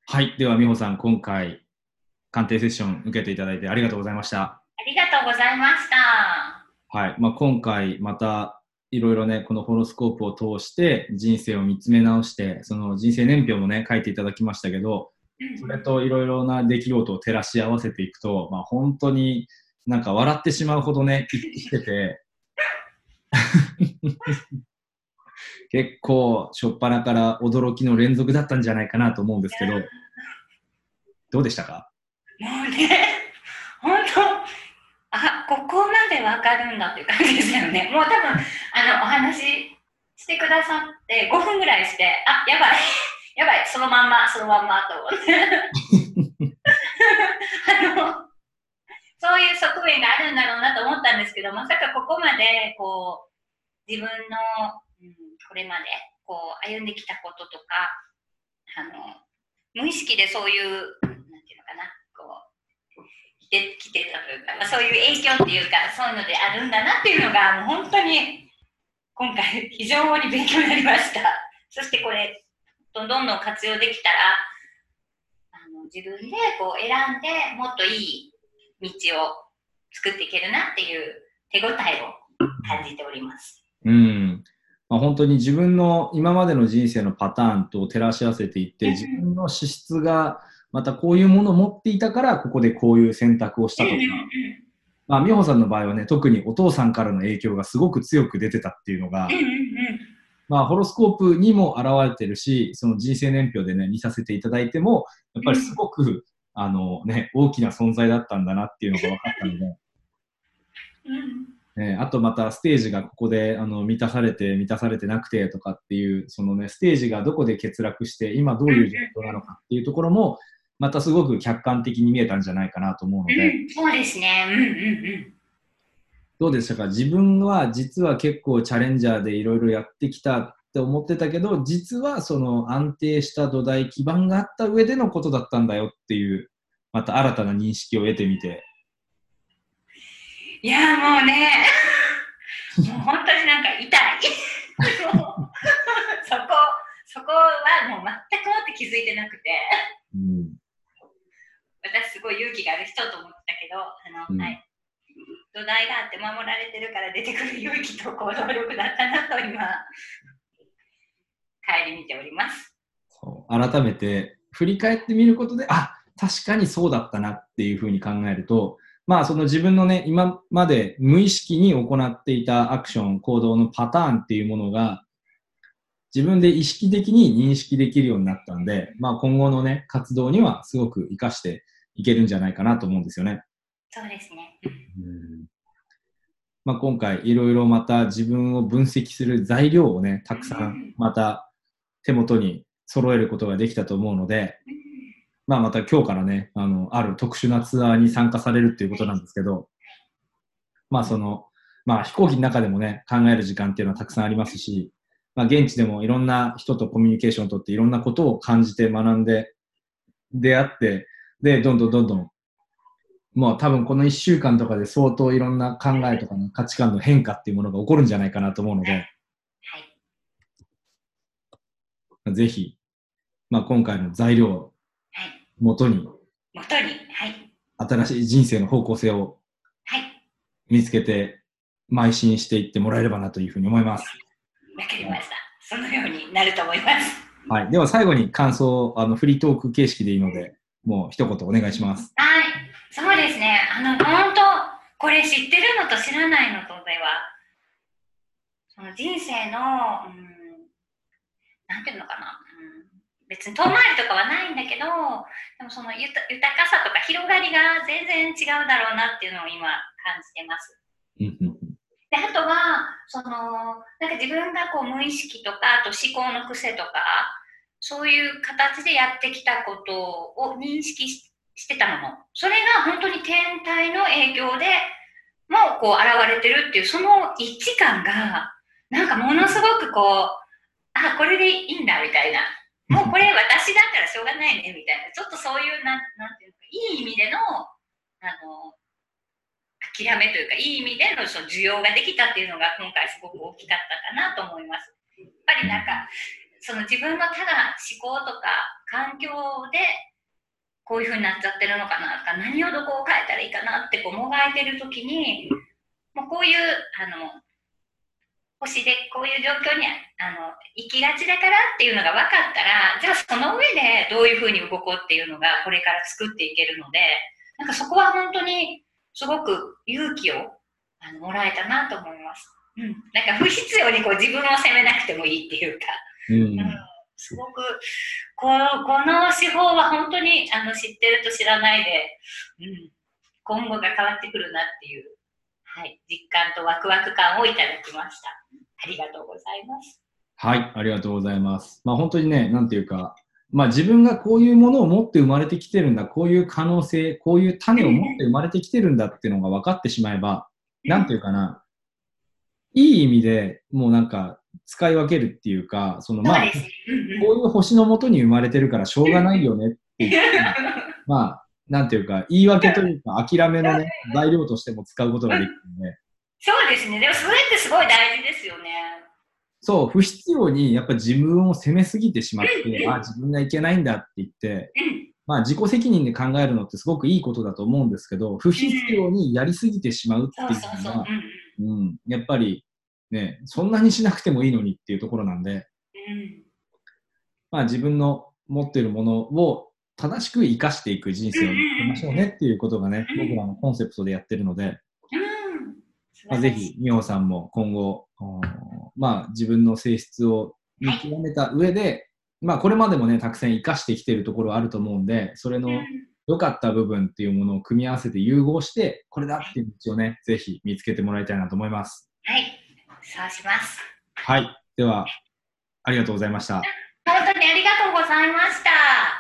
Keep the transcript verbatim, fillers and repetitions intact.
はい。では、美穂さん、今回、鑑定セッション受けていただいてありがとうございました。 ありがとうございました。 はい。まあ、今回、また、いろいろね、このホロスコープを通して人生を見つめ直して、その人生年表もね、書いていただきましたけど、それといろいろな出来事を照らし合わせていくと、まあ、本当になんか笑ってしまうほどね、一致してて、結構、初っ端から驚きの連続だったんじゃないかなと思うんですけど、どうでしたか？ もうね、本当、あ、ここまでわかるんだっていう感じですよね。もう多分、あの、お話ししてくださってごふんぐらいして、あ、やばい、やばい、そのまんま、そのまんまと思って。あの、そういう側面があるんだろうなと思ったんですけど、まさかここまで、こう、自分の、うん、これまで、こう、歩んできたこととか、あの、無意識でそういう、なんていうのかな、こう、てきてたというか、まあ、そういう影響っていうか、そういうのであるんだなっていうのが、もう本当に今回非常に勉強になりました。そしてこれ、どんどん活用できたら、あの自分でこう選んでもっといい道を作っていけるなっていう手応えを感じております。 うん。まあ、本当に自分の今までの人生のパターンと照らし合わせていって、自分の資質がまたこういうものを持っていたから、ここでこういう選択をしたとか、まあ、美穂さんの場合はね、特にお父さんからの影響がすごく強く出てたっていうのが、まあ、ホロスコープにも現れてるし、その人生年表でね、見させていただいても、やっぱりすごく、あのね、大きな存在だったんだなっていうのが分かったので、ね、あとまたステージがここであの満たされて満たされてなくてとかっていう、そのね、ステージがどこで欠落して今どういう状況なのかっていうところも、またすごく客観的に見えたんじゃないかなと思うので、 うん、そうですね。うんうんうん。 どうでしたか？自分は実は結構チャレンジャーでいろいろやってきたって思ってたけど、実はその安定した土台、基盤があった上でのことだったんだよっていう、また新たな認識を得てみて。 いや、もうね、もう本当になんか痛い。もうそこ、そこはもう全くもって気づいてなくて、 うん。 私すごい勇気がある人と思ってたけど、あの、 うん。 はい。土台があって守られてるから出てくる勇気と行動力だったなと今、帰り見ております。 そう、改めて振り返ってみることで、あ、確かにそうだったなっていうふうに考えると、まあその自分のね、今まで無意識に行っていたアクション、行動のパターンっていうものが、自分で意識的に認識できるようになったんで、まあ今後のね、活動にはすごく活かしていけるんじゃないかなと思うんですよね。 そうですね。 うん、まあ、今回いろいろまた自分を分析する材料をね、たくさんまた手元に揃えることができたと思うので、まあ、また今日からね、あの、ある特殊なツアーに参加されるっていうことなんですけど、まあ、その、まあ、飛行機の中でもね、考える時間っていうのはたくさんありますし、まあ、現地でもいろんな人とコミュニケーションをとっていろんなことを感じて学んで、出会って、で、どんどんどんどん、もう多分このいっしゅうかんとかで相当いろんな考えとかの価値観の変化っていうものが起こるんじゃないかなと思うので、 はい。 ぜひ、まあ、今回の材料をはい。 元に、 元に、はい。 新しい人生の方向性をはい。 見つけて、邁進していってもらえればなというふうに思います。 わかりました。そのようになると思います。 はい。では最後に感想、あの、フリートーク形式でいいので、もう一言お願いします。 はい。そうですね。あの、本当これ知ってるのと知らないのとでは、その人生の、うん、なんていうのかな、うん、別に遠回りとかはないんだけど、でもその豊かさとか広がりが全然違うだろうなっていうのを今感じてます。で、あとは、その、なんか自分がこう無意識とか、あと思考の癖とか、そういう形でやってきたことを認識ししてたもの。それが本当に天体の影響でもこう現れてるっていう、その一致感が、なんかものすごくこう、あ、これでいいんだみたいな。もうこれ私だからしょうがないねみたいな。ちょっとそういう、なんなんていうか、いい意味での、あの、諦めというか、いい意味でのその需要ができたっていうのが今回すごく大きかったかなと思います。やっぱりなんか、 その自分のただ思考とか環境でこういう風になっちゃってるのかなとか、何をどこを変えたらいいかなってこうもがいてる時に、もうこういうあの星でこういう状況にあの行きがちだからっていうのが分かったら、じゃあその上でどういう風に動こうっていうのがこれから作っていけるので、なんかそこは本当にすごく勇気をあのもらえたなと思います。うん、なんか不必要にこう自分を責めなくてもいいっていうか、 うん、 うん、すごくこの、この手法は本当にあの知ってると知らないで、うん、今後が変わってくるなっていう、はい、実感とワクワク感をいただきました。ありがとうございます。 はい、ありがとうございます。まあ本当にね、なんていうか、まあ自分がこういうものを持って生まれてきてるんだ、こういう可能性、こういう種を持って生まれてきてるんだっていうのが分かってしまえば、なんていうかな、いい意味でもうなんか使い分けるっていうか、そのまあ、こういう星のもとに生まれてるからしょうがないよねって言って、まあ、なんていうか、言い訳というか、諦めのね、材料としても使うことができるので。 そうですね。でもそれってすごい大事ですよね。 そう、不必要にやっぱ自分を責めすぎてしまって、あ、自分がいけないんだって言って、まあ自己責任で考えるのってすごくいいことだと思うんですけど、不必要にやりすぎてしまうっていうのは、うん、やっぱりね、そんなにしなくてもいいのにっていうところなんで、まあ自分の持っているものを正しく生かしていく人生をやりましょうねっていうことがね、僕らのコンセプトでやってるので、まあ、ぜひ、美穂さんも今後、まあ、自分の性質を見極めた上で、まあ、これまでもね、たくさん生かしてきているところあると思うんで、それの良かった部分っていうものを組み合わせて融合して、これだっていう道をね、ぜひ見つけてもらいたいなと思います。 はい、そうします。 はい、では、ありがとうございました。 本当にありがとうございました。